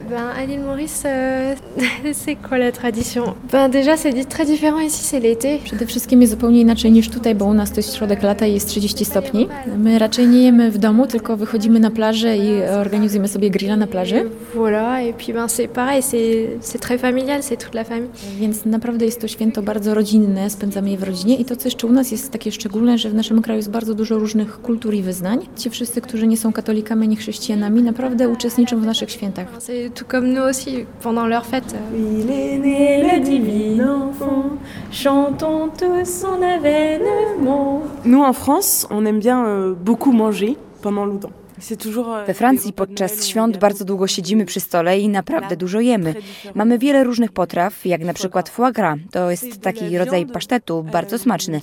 À l'île Maurice, c'est quoi la tradition? Déjà c'est très différent ici, c'est l'été. Przede wszystkim jest zupełnie inaczej niż tutaj, bo u nas to jest środek lata i jest 30 stopni. My raczej nie jemy w domu, tylko wychodzimy na plażę i organizujemy sobie grilla na plaży. Voilà, et puis c'est pareil, c'est très familial, c'est toute la famille. Więc naprawdę jest to święto bardzo rodzinne, spędzamy je w rodzinie i to, co jeszcze u nas jest takie szczególne, że w naszym kraju jest bardzo dużo różnych kultur i wyznań. Ci wszyscy, którzy nie są katolikami ani chrześcijanami, naprawdę uczestniczą w naszych świętach. C'est tout comme nous aussi, pendant leur fête. Il est né le divin enfant, chantons tous son avènement. Nous en France, on aime bien beaucoup manger pendant longtemps. We Francji podczas świąt bardzo długo siedzimy przy stole i naprawdę dużo jemy. Mamy wiele różnych potraw, jak na przykład foie gras. To jest taki rodzaj pasztetu, bardzo smaczny.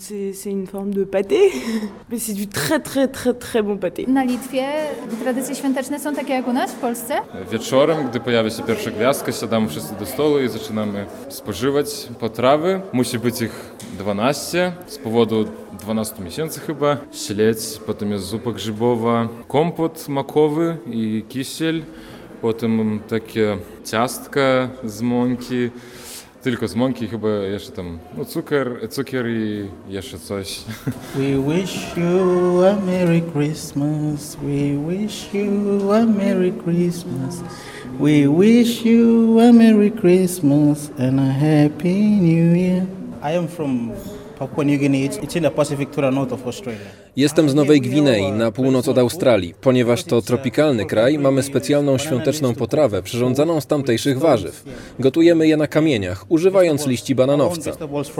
Na Litwie tradycje świąteczne są takie jak u nas w Polsce? Wieczorem, gdy pojawia się pierwsza gwiazdka, siadamy wszyscy do stołu i zaczynamy spożywać potrawy. Musi być ich 12 z powodu 12 miesięcy chyba. Śledź, potem jest zupa grzybowa, kompot makowy i kisiel. Potem takie ciastka z mąki. Tylko z mąki chyba jeszcze tam cukier i jeszcze coś. We wish you a Merry Christmas. We wish you a Merry Christmas. We wish you a Merry Christmas and a Happy New Year. I am from Papua New Guinea. It's in the Pacific to the north of Australia. Jestem z Nowej Gwinei, na północ od Australii. Ponieważ to tropikalny kraj, mamy specjalną świąteczną potrawę przyrządzaną z tamtejszych warzyw. Gotujemy je na kamieniach, używając liści bananowca.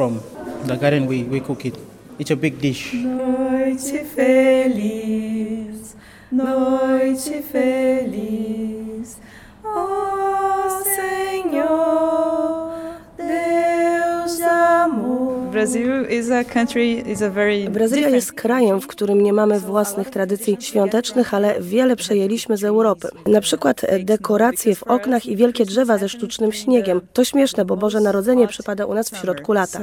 It's a big dish. Noite feliz, noite feliz, oh Senhor, Deus de amor. Brazylia jest krajem, w którym nie mamy własnych tradycji świątecznych, ale wiele przejęliśmy z Europy. Na przykład dekoracje w oknach i wielkie drzewa ze sztucznym śniegiem. To śmieszne, bo Boże Narodzenie przypada u nas w środku lata.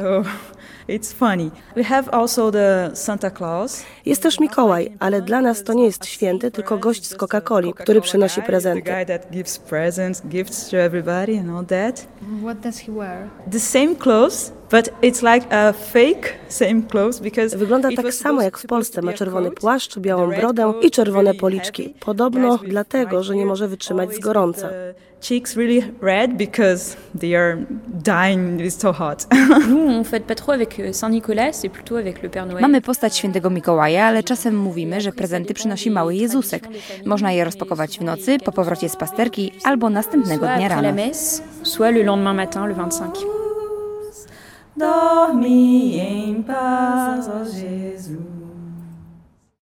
Jest też Mikołaj, ale dla nas to nie jest święty, tylko gość z Coca-Coli, który przynosi prezenty. What does he wear? The same clothes, but it's like a fake same clothes because wygląda tak samo jak w Polsce. Ma czerwony płaszcz, białą brodę i czerwone policzki. Podobno dlatego, że nie może wytrzymać z gorąca. Cheeks really red because they are dying, it's so hot. Mamy postać świętego Mikołaja, ale czasem mówimy, że prezenty przynosi mały Jezusek. Można je rozpakować w nocy, po powrocie z pasterki albo następnego dnia rano. Soit le lendemain matin, le 25. Dorme em paz, ó Jesus.